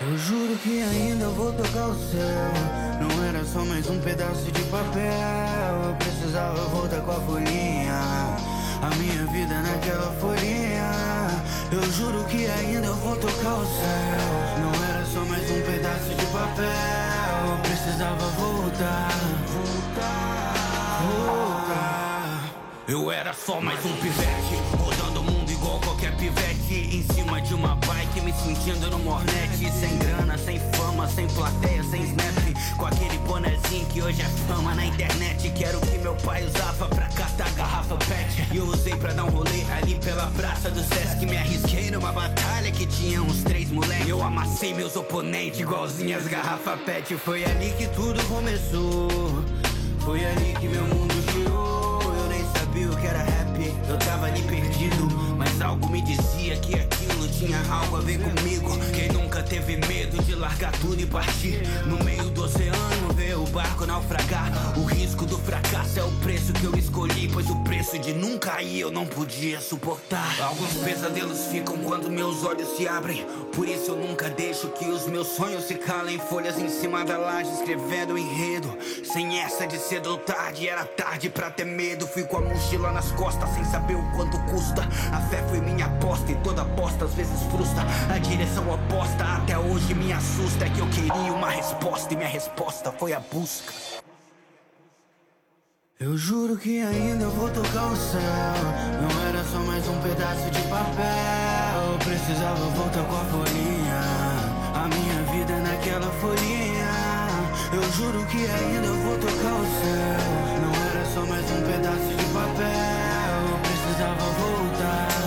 Eu juro que ainda vou tocar o céu. Não era só mais um pedaço de papel. Eu precisava voltar com a folhinha. A minha vida naquela folhinha. Eu juro que ainda vou tocar o céu. Não era só mais um pedaço de papel. Eu precisava voltar. Eu era só mais um pivete, rodando o mundo igual qualquer pivete, em cima de uma bike, me sentindo no Hornet. Sem grana, sem fama, sem plateia, sem snap, com aquele bonezinho que hoje é fama na internet. Que era o que meu pai usava pra catar garrafa pet. E eu usei pra dar um rolê ali pela praça do Sesc. Me arrisquei numa batalha que tinha uns 3 moleques. Eu amassei meus oponentes igualzinho as garrafa pet. Foi ali que tudo começou, foi ali que meu mundo girou. Sabia o que era rap, eu tava ali perdido, mas algo me dizia que aquilo tinha algo a ver comigo. Quem nunca teve medo de largar tudo e partir? No meio do oceano, ver o barco naufragar. O risco do fracasso é o preço que eu escolhi, pois o preço de nunca ir eu não podia suportar. Alguns pesadelos ficam quando meus olhos se abrem, por isso eu nunca deixo que os meus sonhos se calem. Folhas em cima da laje escrevendo enredo, sem essa de cedo ou tarde, era tarde pra ter medo. Fui com a mochila nas costas sem saber o quanto custa. A fé foi minha aposta e toda aposta às vezes frustra. A direção oposta até hoje me assusta. É que eu queria uma resposta e minha resposta foi a busca. Eu juro que ainda vou tocar o céu. Não era só mais um pedaço de papel. Eu precisava voltar com a folhinha. A minha vida naquela folhinha. Eu juro que ainda vou tocar o céu. Não era só mais um pedaço de papel. Eu precisava voltar.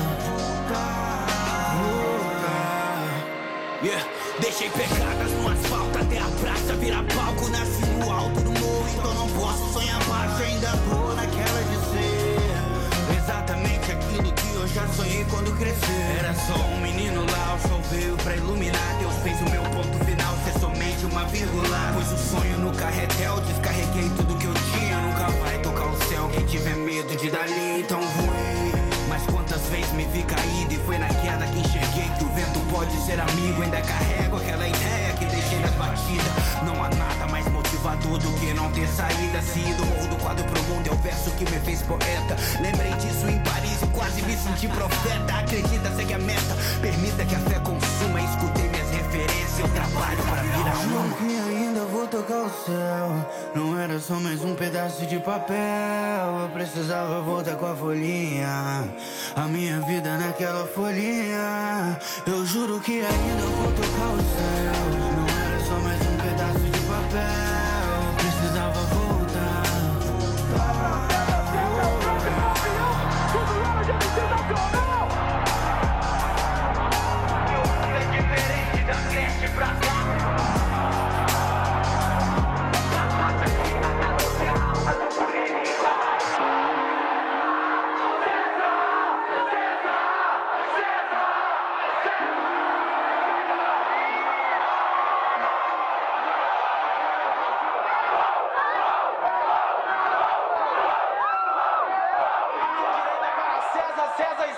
Yeah. Deixei pegadas no asfalto até a praça virar palco. Nasci no alto do morro, então não posso sonhar baixo. Ainda tô naquela de ser exatamente aquilo que eu já sonhei quando crescer. Era só um menino lá, o sol veio pra iluminar. Deus fez o meu ponto final ser somente uma vírgula. Pus o sonho no carretel, descarreguei tudo que eu tinha. Nunca vai tocar o céu quem tiver medo de dar linha, então voei. Mas quantas vezes me vi caído e foi na queda que enxerguei que o vento pode ser amigo. Ainda carrego aquela ideia que deixei nas batidas. Não há nada mais motivador do que não ter saída. Se do morro do quadro pro mundo é o verso que me fez poeta. Lembrei disso em Paris e quase me senti profeta. Acredita, segue a meta, permita que a fé consuma. Escutei minhas referências, eu trabalho para virar Juro uma. que ainda vou tocar o céu. Não era só mais um pedaço de papel. Eu precisava voltar com a folhinha. A minha vida naquela folhinha. Eu juro que ainda vou tocar o céu. Não era só mais um pedaço de papel. Eu precisava voltar. É diferente da creche pra cá. César